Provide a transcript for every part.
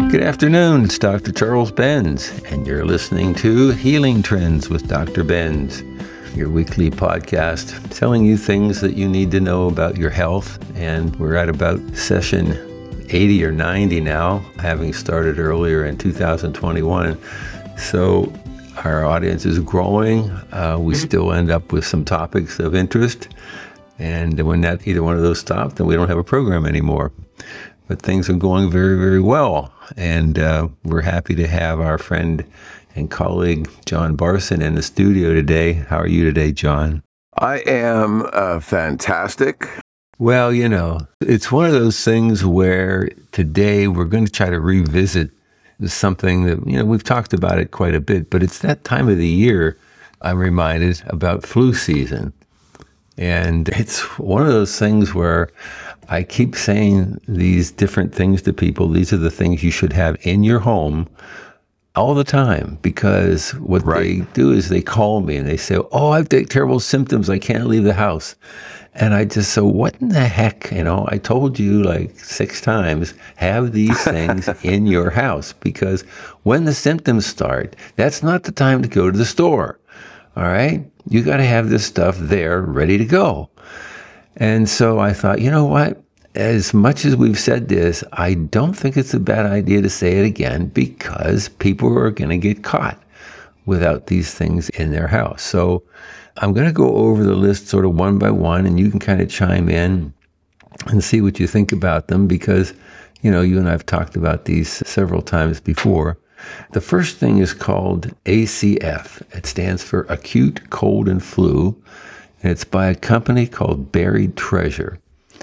Good afternoon, it's Dr. Charles Benz, and you're listening to Healing Trends with Dr. Benz, your weekly podcast telling you things that you need to know about your health. And we're at about session 80 or 90 now, having started earlier in 2021. So our audience is growing. We still end up with some topics of interest. And when either one of those stop, then we don't have a program anymore. But things are going very, very well. And we're happy to have our friend and colleague, John Barson, in the studio today. How are you today, John? I am fantastic. Well, you know, it's one of those things where today we're going to try to revisit something that, you know, we've talked about it quite a bit, but it's that time of the year I'm reminded about flu season. And it's one of those things where I keep saying these different things to people. These are the things you should have in your home all the time, because what they do is they call me and they say, oh, I've got terrible symptoms. I can't leave the house. And I just say, what in the heck? You know, I told you like 6 times, have these things in your house, because when the symptoms start, that's not the time to go to the store. All right? You got to have this stuff there ready to go. And so I thought, you know what? As much as we've said this, I don't think it's a bad idea to say it again, because people are going to get caught without these things in their house. So I'm going to go over the list sort of one by one, and you can kind of chime in and see what you think about them, because, you know, you and I have talked about these several times before. The first thing is called ACF. It stands for Acute Cold and Flu, and it's by a company called Buried Treasure.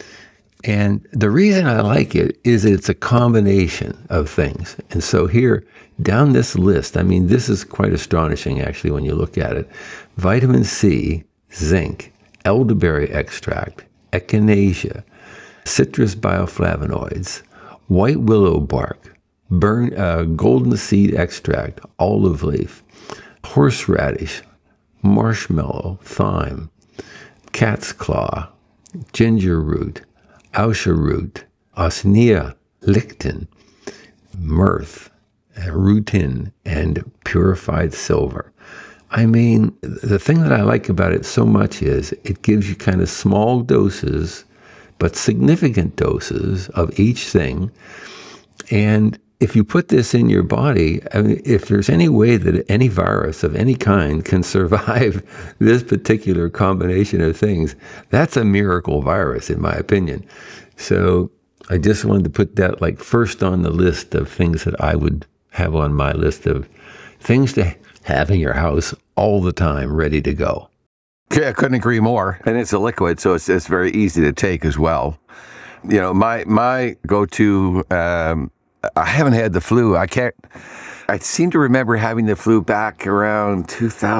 And the reason I like it is it's a combination of things. And so here, down this list, I mean, this is quite astonishing, actually, when you look at it. Vitamin C, zinc, elderberry extract, echinacea, citrus bioflavonoids, white willow bark, golden seed extract, olive leaf, horseradish, marshmallow, thyme, cat's claw, ginger root, Ausha root, osmia, lichen, mirth, rutin, and purified silver. I mean, the thing that I like about it so much is it gives you kind of small doses, but significant doses of each thing. And if you put this in your body, I mean, if there's any way that any virus of any kind can survive this particular combination of things, that's a miracle virus, in my opinion. So I just wanted to put that like first on the list of things that I would have on my list of things to have in your house all the time, ready to go. Yeah, I couldn't agree more. And it's a liquid, so it's very easy to take as well. You know, my go-to, I haven't had the flu. I seem to remember having the flu back around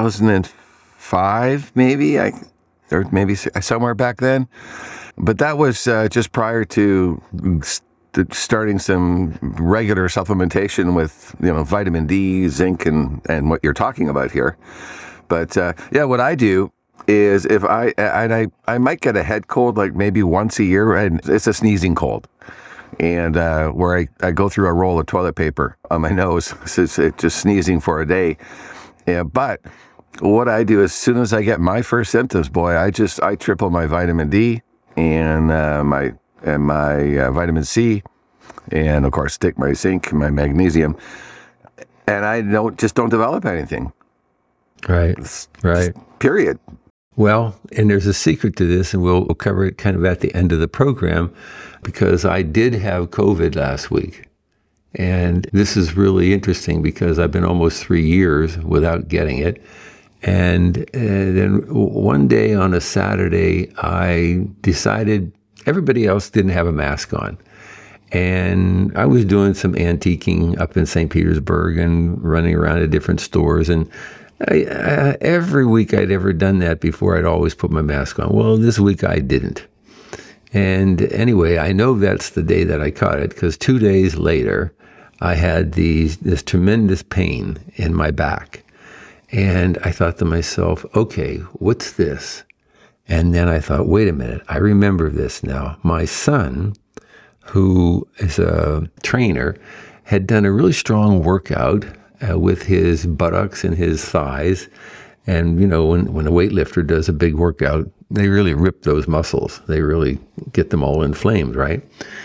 2005, maybe, or maybe somewhere back then. But that was just prior to starting some regular supplementation with, you know, vitamin D, zinc, and what you're talking about here. But yeah, what I do is if I might get a head cold like maybe once a year, and it's a sneezing cold. And where I go through a roll of toilet paper on my nose, so it's just sneezing for a day. Yeah, but what I do as soon as I get my first symptoms, boy, I triple my vitamin D and my vitamin C, and of course take my zinc, my magnesium, and I don't develop anything. Right. Period. Well, and there's a secret to this, and we'll cover it kind of at the end of the program, because I did have COVID last week. And this is really interesting because I've been almost 3 years without getting it. And then one day on a Saturday, I decided everybody else didn't have a mask on. And I was doing some antiquing up in St. Petersburg and running around to different stores. And every week I'd ever done that before, I'd always put my mask on. Well, this week I didn't. And anyway, I know that's the day that I caught it, because 2 days later, I had this tremendous pain in my back. And I thought to myself, okay, what's this? And then I thought, wait a minute, I remember this now. My son, who is a trainer, had done a really strong workout with his buttocks and his thighs. And, when a weightlifter does a big workout, they really rip those muscles. They really get them all inflamed, right?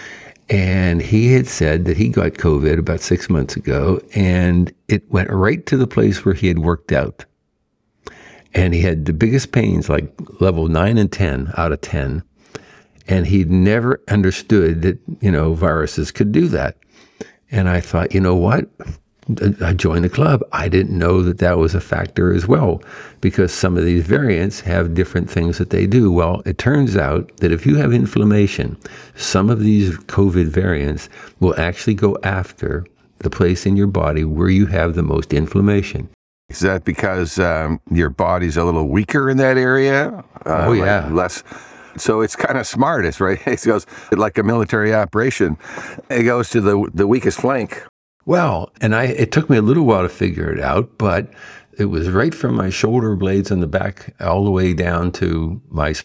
And he had said that he got COVID about 6 months ago, and it went right to the place where he had worked out. And he had the biggest pains, like level 9 and 10 out of 10. And he'd never understood that, viruses could do that. And I thought, you know what? I joined the club. I didn't know that that was a factor as well, because some of these variants have different things that they do. Well, it turns out that if you have inflammation, some of these COVID variants will actually go after the place in your body where you have the most inflammation. Is that because your body's a little weaker in that area? Oh, yeah. Less. So it's kind of smart. It's right. It goes like a military operation. It goes to the weakest flank. Well, and it took me a little while to figure it out, but it was right from my shoulder blades on the back all the way down to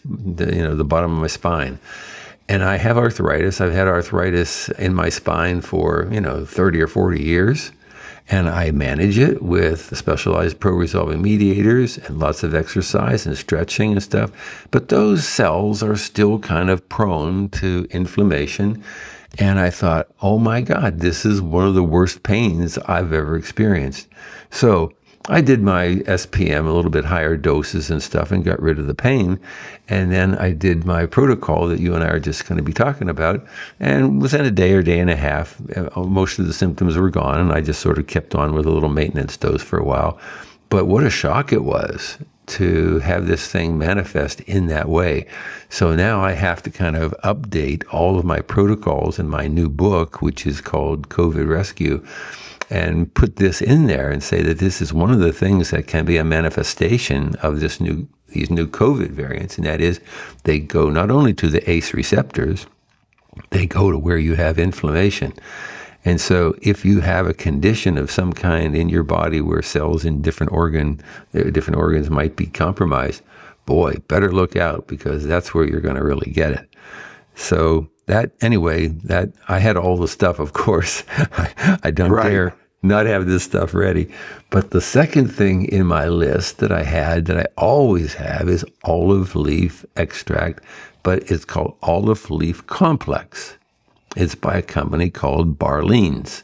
the bottom of my spine. And I have arthritis. I've had arthritis in my spine for, 30 or 40 years. And I manage it with specialized pro-resolving mediators and lots of exercise and stretching and stuff. But those cells are still kind of prone to inflammation. And I thought, oh my God, this is one of the worst pains I've ever experienced. So I did my SPM, a little bit higher doses and stuff, and got rid of the pain. And then I did my protocol that you and I are just going to be talking about. And within a day or day and a half, most of the symptoms were gone. And I just sort of kept on with a little maintenance dose for a while. But what a shock it was to have this thing manifest in that way. So now I have to kind of update all of my protocols in my new book, which is called COVID Rescue, and put this in there and say that this is one of the things that can be a manifestation of these new COVID variants. And that is, they go not only to the ACE receptors, they go to where you have inflammation. And so if you have a condition of some kind in your body where cells in different organs might be compromised, boy, better look out, because that's where you're going to really get it. So that I had all the stuff, of course. I don't dare not have this stuff ready. But the second thing in my list that I had, that I always have, is olive leaf extract, but it's called olive leaf complex. It's by a company called Barleans.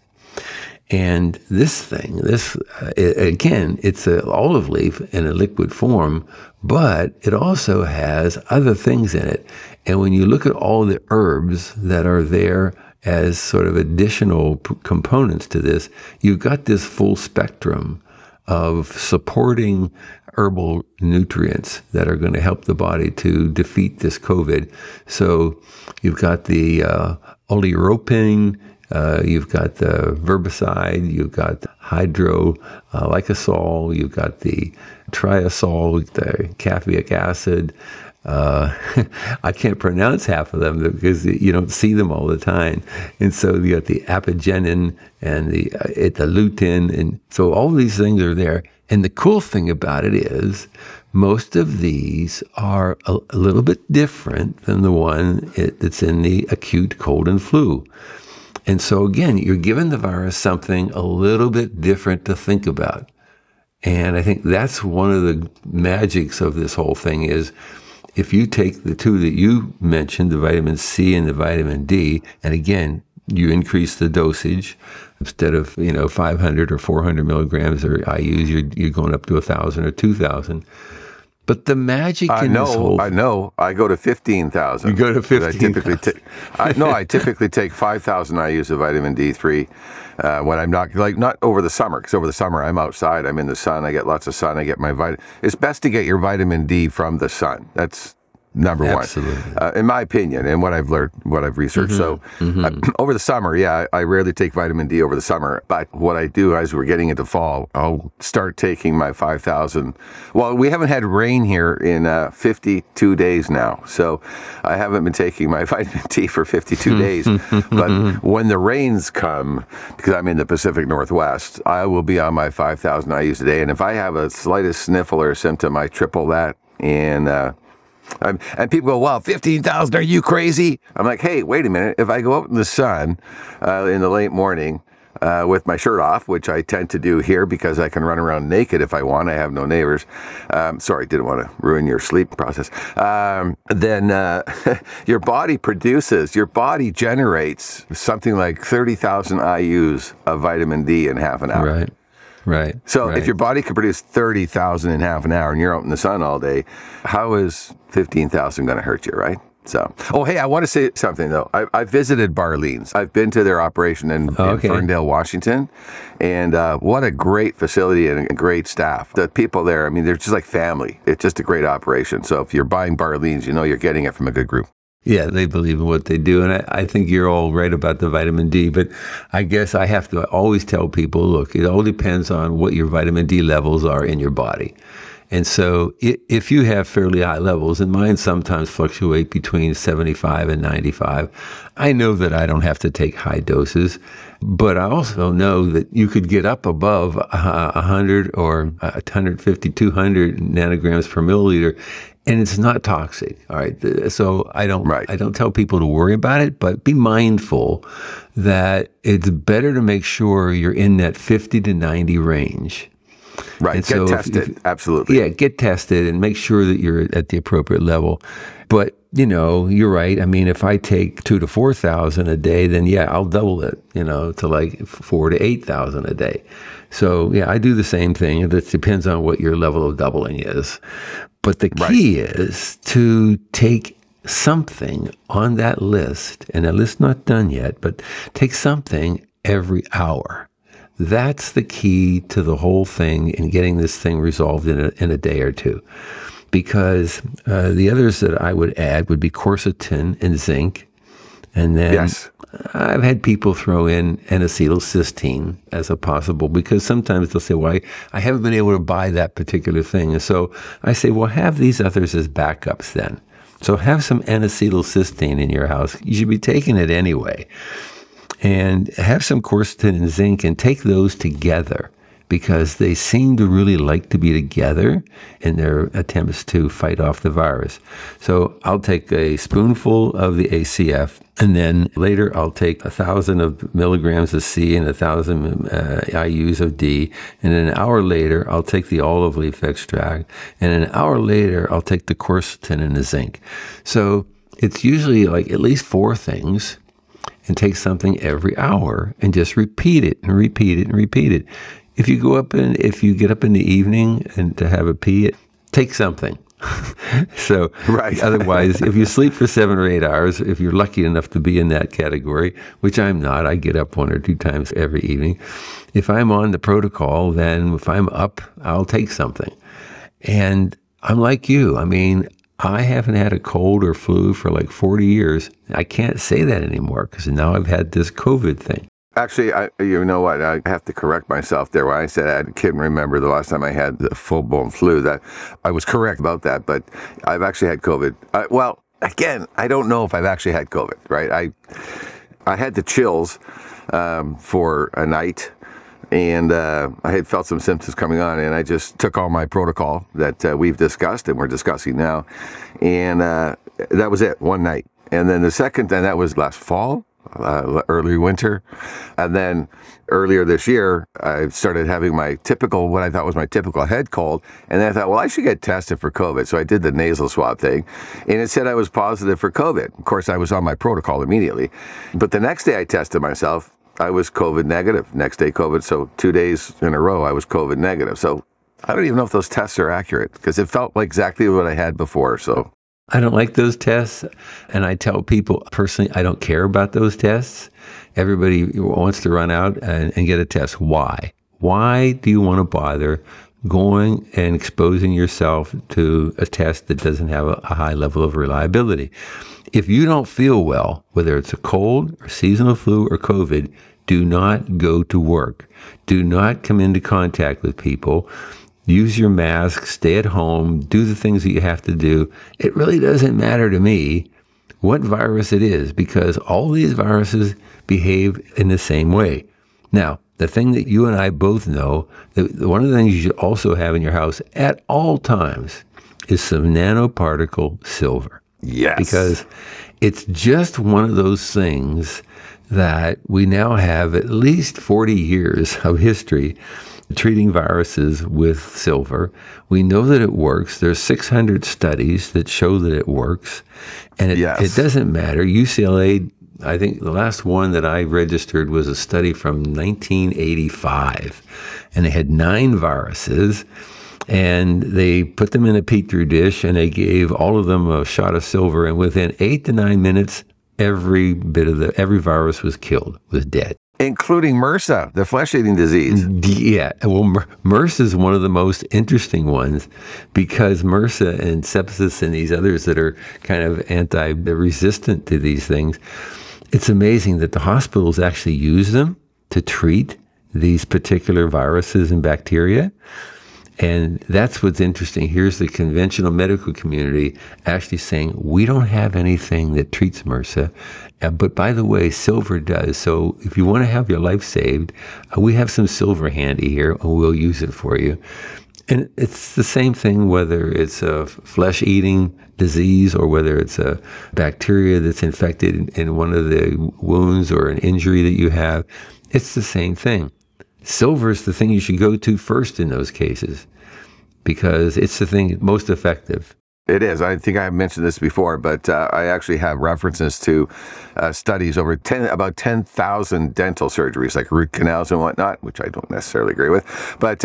And this thing, again, it's an olive leaf in a liquid form, but it also has other things in it. And when you look at all the herbs that are there as sort of additional components to this, you've got this full spectrum of supporting herbal nutrients that are going to help the body to defeat this COVID. So you've got the oleuropein, you've got the verbicide, you've got the hydrolysol, you've got the triazole, the caffeic acid. I can't pronounce half of them because you don't see them all the time. And so you got the apigenin and the lutein. And so all these things are there. And the cool thing about it is most of these are a little bit different than the one that's in the acute cold and flu. And so again, you're giving the virus something a little bit different to think about. And I think that's one of the magics of this whole thing is, if you take the two that you mentioned, the vitamin C and the vitamin D, and again, you increase the dosage. Instead of 500 or 400 milligrams or IUs, you're going up to 1,000 or 2,000. But the magic in this whole... I know. I go to 15,000. You go to 15,000. I typically take 5,000 IUs of vitamin D3 when I'm not over the summer, because over the summer I'm outside, I'm in the sun, I get lots of sun, I get my vitamin. It's best to get your vitamin D from the sun. That's number one, in my opinion, and what I've learned, what I've researched. Over the summer, I rarely take vitamin D over the summer. But what I do as we're getting into fall, I'll start taking my 5,000. Well, we haven't had rain here in 52 days now, so I haven't been taking my vitamin D for 52 days. But when the rains come, because I'm in the Pacific Northwest, I will be on my 5,000 IUs a day. And if I have a slightest sniffle or symptom, I triple that. And people go, wow, 15,000, are you crazy? I'm like, hey, wait a minute. If I go out in the sun in the late morning, with my shirt off, which I tend to do here because I can run around naked if I want. I have no neighbors. Sorry, didn't want to ruin your sleep process. Then your body generates something like 30,000 IUs of vitamin D in half an hour. Right. Right. So right. if your body could produce 30,000 in half an hour and you're out in the sun all day, how is 15,000 going to hurt you, right? So, hey, I want to say something, though. I visited Barleans. I've been to their operation in Ferndale, Washington, and what a great facility and a great staff. The people there, I mean, they're just like family. It's just a great operation. So if you're buying Barleans, you know you're getting it from a good group. Yeah, they believe in what they do. And I think you're all right about the vitamin D. But I guess I have to always tell people, look, it all depends on what your vitamin D levels are in your body. And so if you have fairly high levels, and mine sometimes fluctuate between 75 and 95, I know that I don't have to take high doses. But I also know that you could get up above 100 or 150, 200 nanograms per milliliter, and it's not toxic. All right. So I don't tell people to worry about it, but be mindful that it's better to make sure you're in that 50 to 90 range. Right. And get tested. Absolutely. Yeah. Get tested and make sure that you're at the appropriate level. But, you're right. I mean, if I take 2,000 to 4,000 a day, then I'll double it, to like 4,000 to 8,000 a day. So I do the same thing. It depends on what your level of doubling is. But the key is to take something on that list, and that list's not done yet, but take something every hour. That's the key to the whole thing in getting this thing resolved in a day or two. Because the others that I would add would be quercetin and zinc. And then I've had people throw in N-acetylcysteine as a possible, because sometimes they'll say, well, I haven't been able to buy that particular thing. And so I say, well, have these others as backups then. So have some N-acetylcysteine in your house. You should be taking it anyway. And have some quercetin and zinc and take those together, because they seem to really like to be together in their attempts to fight off the virus. So I'll take a spoonful of the ACF, and then later I'll take 1,000 of milligrams of C and 1,000 IUs of D, and then an hour later I'll take the olive leaf extract, and an hour later I'll take the quercetin and the zinc. So it's usually like at least 4 things, and take something every hour and just repeat it and repeat it and repeat it. If you get up in the evening and to have a pee, take something. So otherwise, if you sleep for 7 or 8 hours, if you're lucky enough to be in that category, which I'm not, I get up 1 or 2 times every evening. If I'm on the protocol, then if I'm up, I'll take something. And I'm like you. I mean, I haven't had a cold or flu for like 40 years. I can't say that anymore because now I've had this COVID thing. Actually, you know what? I have to correct myself there. When I said I can't remember the last time I had the full-blown flu, that I was correct about that, but I've actually had COVID. Well, again, I don't know if I've actually had COVID, right? I had the chills for a night, and I had felt some symptoms coming on, and I just took all my protocol that we've discussed and we're discussing now, and that was it, one night. And then the second, and that was last fall, early winter. And then earlier this year, I started having what I thought was my typical head cold. And then I thought, well, I should get tested for COVID. So I did the nasal swab thing, and it said I was positive for COVID. Of course, I was on my protocol immediately. But the next day I tested myself, I was COVID negative. Next day, COVID. So 2 days in a row, I was COVID negative. So I don't even know if those tests are accurate, because it felt like exactly what I had before. So I don't like those tests, and I tell people personally, I don't care about those tests. Everybody wants to run out and get a test. Why? Why do you want to bother going and exposing yourself to a test that doesn't have a high level of reliability? If you don't feel well, whether it's a cold or seasonal flu or COVID, do not go to work. Do not come into contact with people. Use your mask, stay at home, do the things that you have to do. It really doesn't matter to me what virus it is, because all these viruses behave in the same way. Now, the thing that you and I both know, that one of the things you should also have in your house at all times is some nanoparticle silver. Yes. Because It's just one of those things that we now have at least 40 years of history treating viruses with silver. We know that it works. There's 600 studies that show that it works. And it doesn't matter. UCLA, I think the last one that I registered was a study from 1985. And they had 9 viruses. And they put them in a Petri dish, and they gave all of them a shot of silver. And within 8 to 9 minutes, every virus was killed, was dead. Including MRSA, the flesh-eating disease. Yeah, well, MRSA is one of the most interesting ones because MRSA and sepsis and these others that are kind of resistant to these things, it's amazing that the hospitals actually use them to treat these particular viruses and bacteria. And that's what's interesting. Here's the conventional medical community actually saying, we don't have anything that treats MRSA, but by the way, silver does. So if you want to have your life saved, we have some silver handy here, and we'll use it for you. And it's the same thing whether it's a flesh-eating disease or whether it's a bacteria that's infected in one of the wounds or an injury that you have. It's the same thing. Silver is the thing you should go to first in those cases because it's the thing most effective. It is. I think I mentioned this before, but I actually have references to studies over about 10,000 dental surgeries, like root canals and whatnot, which I don't necessarily agree with. But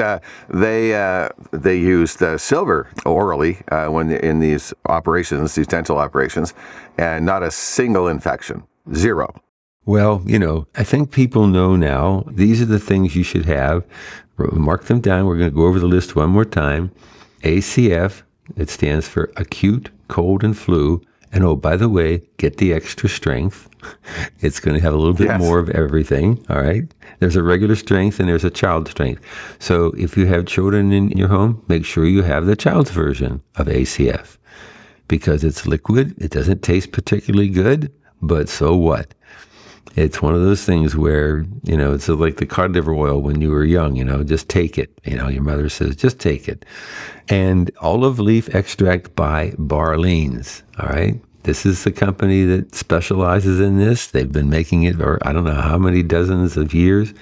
they used silver orally when in these operations, these dental operations, and not a single infection, 0. Well, I think people know now, these are the things you should have. Mark them down. We're going to go over the list one more time. ACF, it stands for acute cold and flu. And oh, by the way, get the extra strength. It's going to have a little bit more of everything. All right. There's a regular strength and there's a child strength. So if you have children in your home, make sure you have the child's version of ACF because it's liquid. It doesn't taste particularly good, but so what? It's one of those things where, it's like the cod liver oil when you were young, just take it. Your mother says, just take it. And olive leaf extract by Barleans, all right? This is the company that specializes in this. They've been making it for I don't know how many dozens of years.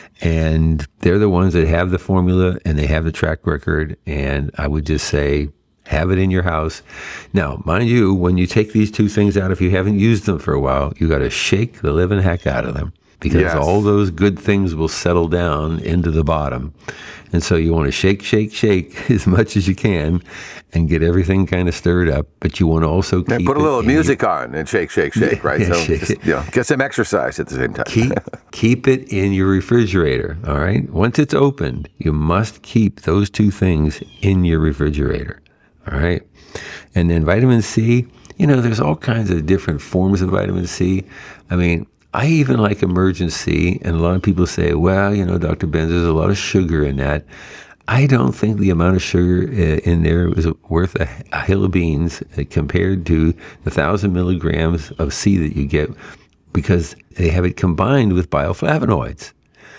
And they're the ones that have the formula and they have the track record. And I would just say, have it in your house. Now, mind you, when you take these two things out, if you haven't used them for a while, you got to shake the living heck out of them because all those good things will settle down into the bottom. And so you want to shake, shake, shake as much as you can and get everything kind of stirred up. But you want to also keep put a little music on and shake, shake, shake, right? So just, get some exercise at the same time. Keep it in your refrigerator, all right? Once it's opened, you must keep those two things in your refrigerator. All right. And then vitamin C, there's all kinds of different forms of vitamin C. I mean, I even like Emergen-C, and a lot of people say, well, Dr. Benz, there's a lot of sugar in that. I don't think the amount of sugar in there is worth a hill of beans compared to the 1,000 milligrams of C that you get because they have it combined with bioflavonoids.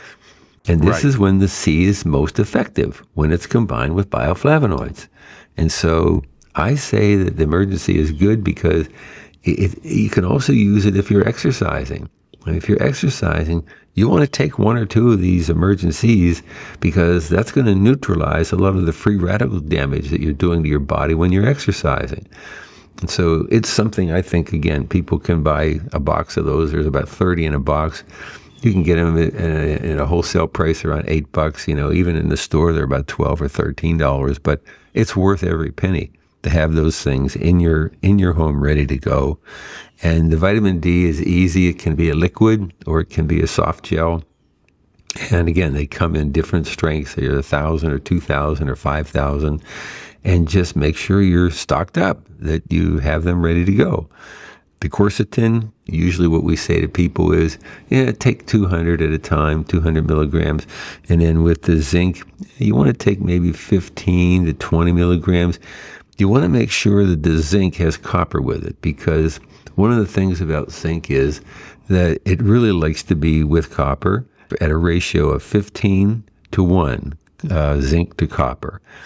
And this is when the C is most effective, when it's combined with bioflavonoids. And so I say that the Emergen-C is good because you can also use it if you're exercising. And if you're exercising, you want to take 1 or 2 of these Emergen-Cs because that's going to neutralize a lot of the free radical damage that you're doing to your body when you're exercising. And so it's something I think, again, people can buy a box of those. There's about 30 in a box. You can get them in a wholesale price around $8. Even in the store, they're about $12 or $13. But it's worth every penny to have those things in your home ready to go. And the vitamin D is easy. It can be a liquid or it can be a soft gel. And again, they come in different strengths. They're 1,000 or 2,000 or 5,000. And just make sure you're stocked up, that you have them ready to go. The quercetin, usually what we say to people is, take 200 at a time, 200 milligrams. And then with the zinc, you want to take maybe 15 to 20 milligrams. You want to make sure that the zinc has copper with it because one of the things about zinc is that it really likes to be with copper at a ratio of 15 to 1, zinc to copper.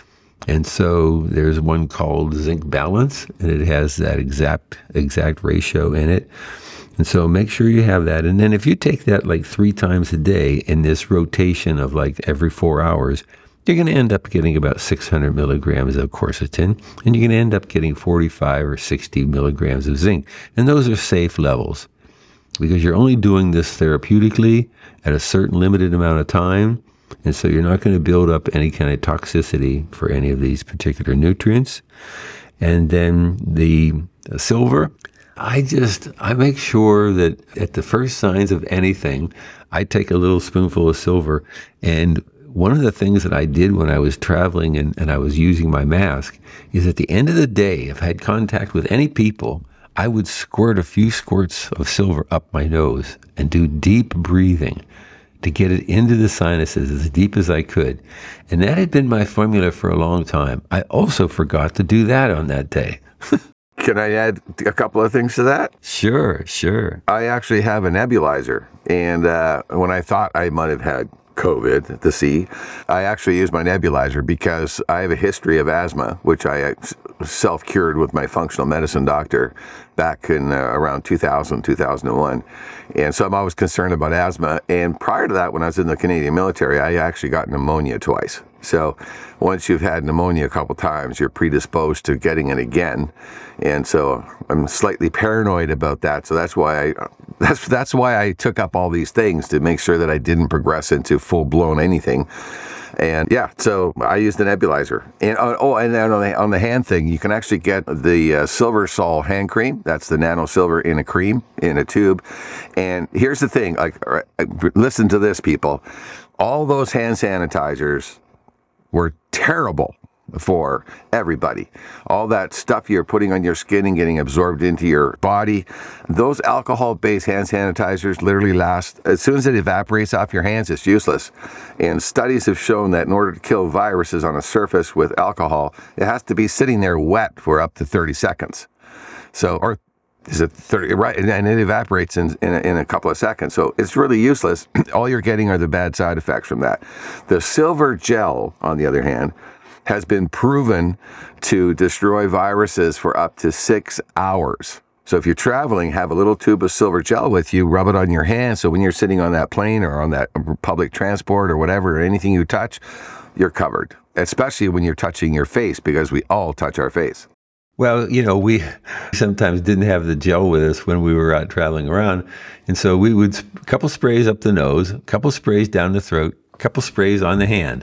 And so there's one called Zinc Balance, and it has that exact ratio in it. And so make sure you have that. And then if you take that like 3 times a day in this rotation of like every 4 hours, you're going to end up getting about 600 milligrams of quercetin, and you're going to end up getting 45 or 60 milligrams of zinc. And those are safe levels because you're only doing this therapeutically at a certain limited amount of time. And so you're not going to build up any kind of toxicity for any of these particular nutrients. And then the silver, I make sure that at the first signs of anything, I take a little spoonful of silver. And one of the things that I did when I was traveling and I was using my mask is at the end of the day, if I had contact with any people, I would squirt a few squirts of silver up my nose and do deep breathing to get it into the sinuses as deep as I could. And that had been my formula for a long time. I also forgot to do that on that day. Can I add a couple of things to that? Sure. I actually have a nebulizer. And when I thought I might have had COVID, the C, I actually used my nebulizer because I have a history of asthma, which I self-cured with my functional medicine doctor back in around 2000, 2001. And so I'm always concerned about asthma. And prior to that, when I was in the Canadian military, I actually got pneumonia twice. So once you've had pneumonia a couple times, you're predisposed to getting it again. And so I'm slightly paranoid about that. So that's why I took up all these things to make sure that I didn't progress into full-blown anything. And yeah, so I used the nebulizer. And and then on the hand thing, you can actually get the Silver Sol hand cream. That's the nano silver in a cream, in a tube. And here's the thing, listen to this, people. All those hand sanitizers were terrible for everybody. All that stuff you're putting on your skin and getting absorbed into your body, those alcohol-based hand sanitizers literally last, as soon as it evaporates off your hands, it's useless. And studies have shown that in order to kill viruses on a surface with alcohol, it has to be sitting there wet for up to 30 seconds. So, or is it 30, right? And it evaporates in a couple of seconds. So it's really useless. All you're getting are the bad side effects from that. The silver gel, on the other hand, has been proven to destroy viruses for up to 6 hours. So if you're traveling, have a little tube of silver gel with you, rub it on your hand. So when you're sitting on that plane or on that public transport or whatever, or anything you touch, you're covered. Especially when you're touching your face, because we all touch our face. Well, we sometimes didn't have the gel with us when we were out traveling around. And so we would, a couple sprays up the nose, a couple sprays down the throat, a couple sprays on the hand.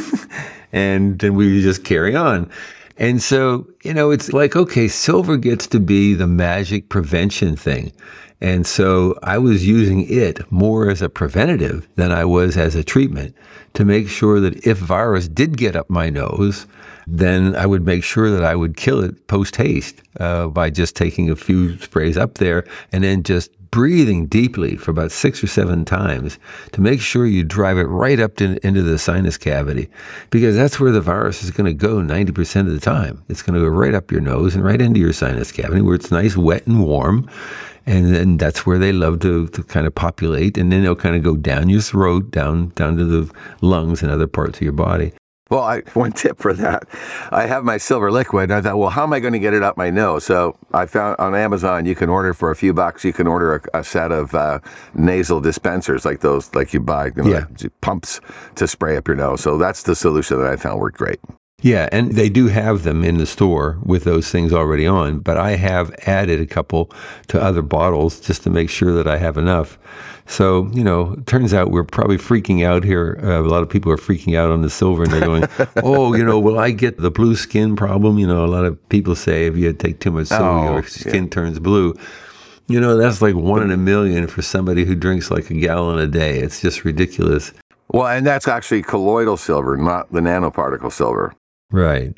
And then we would just carry on. And so, it's like, okay, silver gets to be the magic prevention thing. And so I was using it more as a preventative than I was as a treatment to make sure that if virus did get up my nose, then I would make sure that I would kill it post-haste by just taking a few sprays up there and then just breathing deeply for about 6 or 7 times to make sure you drive it right up into the sinus cavity, because that's where the virus is going to go 90% of the time. It's going to go right up your nose and right into your sinus cavity where it's nice, wet, and warm. And then that's where they love to kind of populate. And then they'll kind of go down your throat, down to the lungs and other parts of your body. Well, one tip for that, I have my silver liquid, and I thought, well, how am I going to get it up my nose? So I found on Amazon, you can order for a few bucks, you can order a set of nasal dispensers like those, like you buy, pumps to spray up your nose. So that's the solution that I found worked great. Yeah, and they do have them in the store with those things already on, but I have added a couple to other bottles just to make sure that I have enough. So, it turns out we're probably freaking out here. A lot of people are freaking out on the silver, and they're going, will I get the blue skin problem? A lot of people say if you take too much silver, your skin turns blue. That's like 1 in a million for somebody who drinks like a gallon a day. It's just ridiculous. Well, and that's actually colloidal silver, not the nanoparticle silver. Right.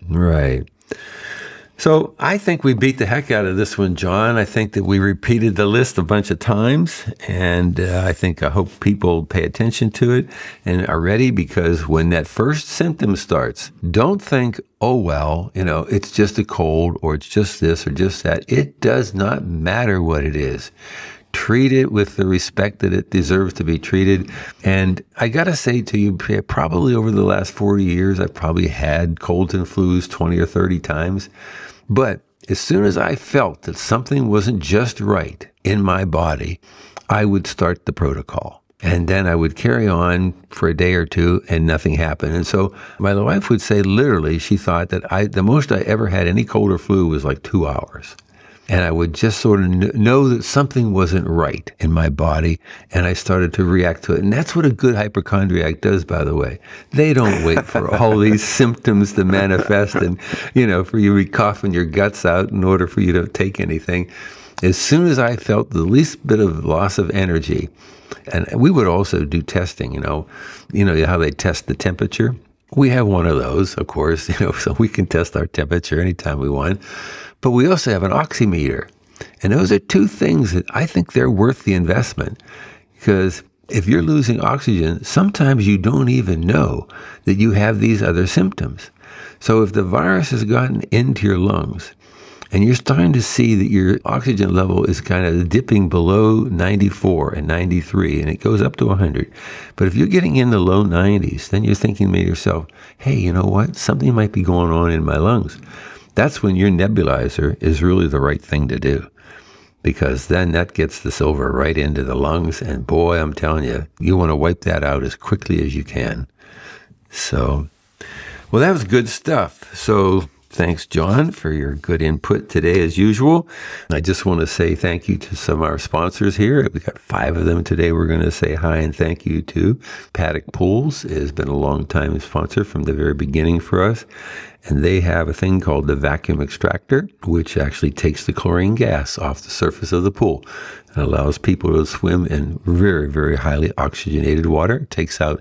So I think we beat the heck out of this one, John. I think that we repeated the list a bunch of times, and I hope people pay attention to it and are ready, because when that first symptom starts, don't think, it's just a cold or it's just this or just that. It does not matter what it is. treat it with the respect that it deserves to be treated. And I got to say to you, probably over the last 40 years, I've probably had colds and flus 20 or 30 times. But as soon as I felt that something wasn't just right in my body, I would start the protocol. And then I would carry on for a day or two and nothing happened. And so my wife would say literally, she thought that the most I ever had any cold or flu was like 2 hours. And I would just sort of know that something wasn't right in my body, and I started to react to it. And that's what a good hypochondriac does, by the way. They don't wait for all these symptoms to manifest and, for you to be coughing your guts out in order for you to take anything. As soon as I felt the least bit of loss of energy, and we would also do testing, you know how they test the temperature? We have one of those, of course, so we can test our temperature anytime we want. But we also have an oximeter. And those are two things that I think they're worth the investment. Because if you're losing oxygen, sometimes you don't even know that you have these other symptoms. So if the virus has gotten into your lungs, and you're starting to see that your oxygen level is kind of dipping below 94 and 93, and it goes up to 100. But if you're getting in the low 90s, then you're thinking to yourself, hey, you know what? Something might be going on in my lungs. That's when your nebulizer is really the right thing to do, because then that gets the silver right into the lungs. And boy, I'm telling you, you want to wipe that out as quickly as you can. So, well, that was good stuff. So thanks, John, for your good input today, as usual. I just want to say thank you to some of our sponsors here. We've got 5 of them today. We're going to say hi and thank you to Paddock Pools. It has been a long time sponsor from the very beginning for us. And they have a thing called the vacuum extractor, which actually takes the chlorine gas off the surface of the pool and allows people to swim in very, very highly oxygenated water. It takes out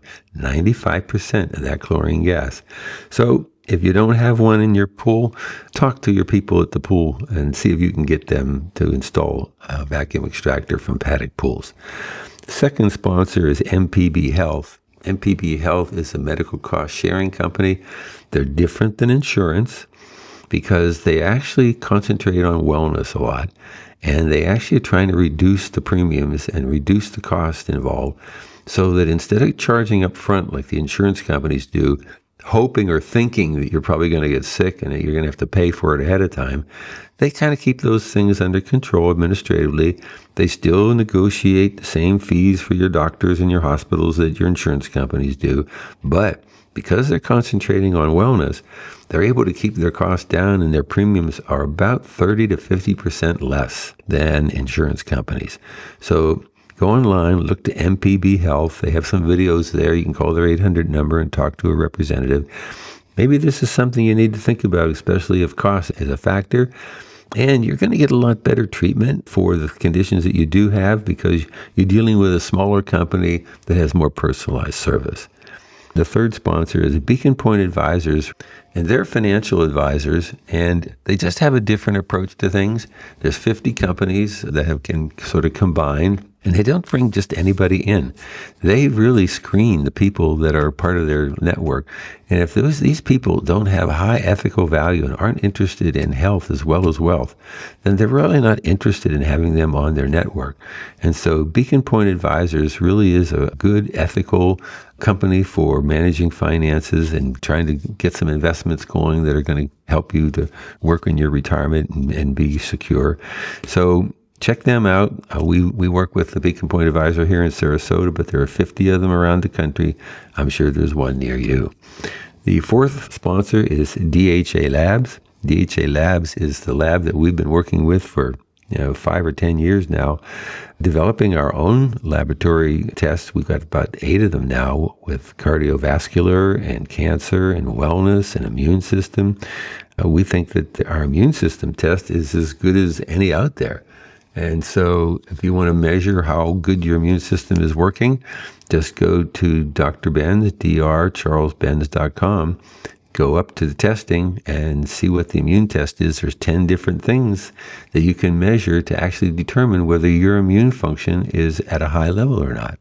95% of that chlorine gas. So if you don't have one in your pool, talk to your people at the pool and see if you can get them to install a vacuum extractor from Paddock Pools. The second sponsor is MPB Health. MPB Health is a medical cost sharing company. They're different than insurance because they actually concentrate on wellness a lot. And they actually are trying to reduce the premiums and reduce the cost involved so that instead of charging up front like the insurance companies do, hoping or thinking that you're probably going to get sick and that you're going to have to pay for it ahead of time, they kind of keep those things under control administratively. They still negotiate the same fees for your doctors and your hospitals that your insurance companies do. But because they're concentrating on wellness, they're able to keep their costs down, and their premiums are about 30 to 50% less than insurance companies. So go online, look to MPB Health. They have some videos there. You can call their 800 number and talk to a representative. Maybe this is something you need to think about, especially if cost is a factor. And you're going to get a lot better treatment for the conditions that you do have because you're dealing with a smaller company that has more personalized service. The third sponsor is Beacon Point Advisors, and they're financial advisors, and they just have a different approach to things. There's 50 companies that can sort of combine, and they don't bring just anybody in. They really screen the people that are part of their network. And if these people don't have high ethical value and aren't interested in health as well as wealth, then they're really not interested in having them on their network. And so Beacon Point Advisors really is a good ethical company for managing finances and trying to get some investments going that are going to help you to work in your retirement and be secure. So check them out. We work with the Beacon Point Advisor here in Sarasota, but there are 50 of them around the country. I'm sure there's one near you. The fourth sponsor is DHA Labs. DHA Labs is the lab that we've been working with for 5 or 10 years now, developing our own laboratory tests. We've got about 8 of them now with cardiovascular and cancer and wellness and immune system. We think that our immune system test is as good as any out there. And so if you want to measure how good your immune system is working, just go to Dr. Benz, drcharlesbenz.com. Go up to the testing and see what the immune test is. There's 10 different things that you can measure to actually determine whether your immune function is at a high level or not.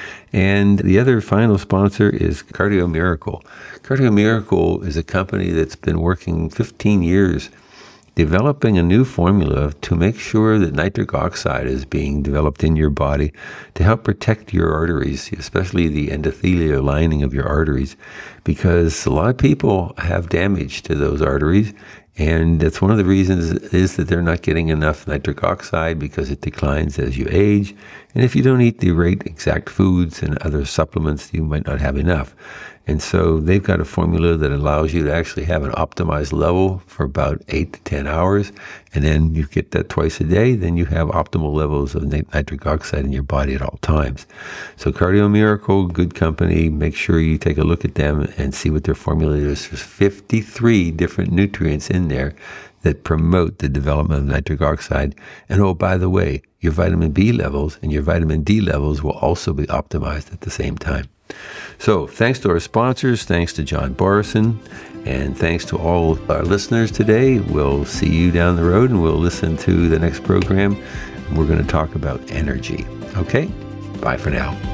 And the other final sponsor is Cardio Miracle. Cardio Miracle is a company that's been working 15 years developing a new formula to make sure that nitric oxide is being developed in your body to help protect your arteries, especially the endothelial lining of your arteries, because a lot of people have damage to those arteries. And that's one of the reasons is that they're not getting enough nitric oxide because it declines as you age. And if you don't eat the right exact foods and other supplements, you might not have enough. And so they've got a formula that allows you to actually have an optimized level for about 8 to 10 hours. And then you get that twice a day, then you have optimal levels of nitric oxide in your body at all times. So Cardio Miracle, good company. Make sure you take a look at them and see what their formula is. There's 53 different nutrients in there that promote the development of nitric oxide. And oh, by the way, your vitamin B levels and your vitamin D levels will also be optimized at the same time. So thanks to our sponsors, thanks to John Borison, and thanks to all our listeners today. We'll see you down the road, and we'll listen to the next program. We're going to talk about energy. Okay? Bye for now.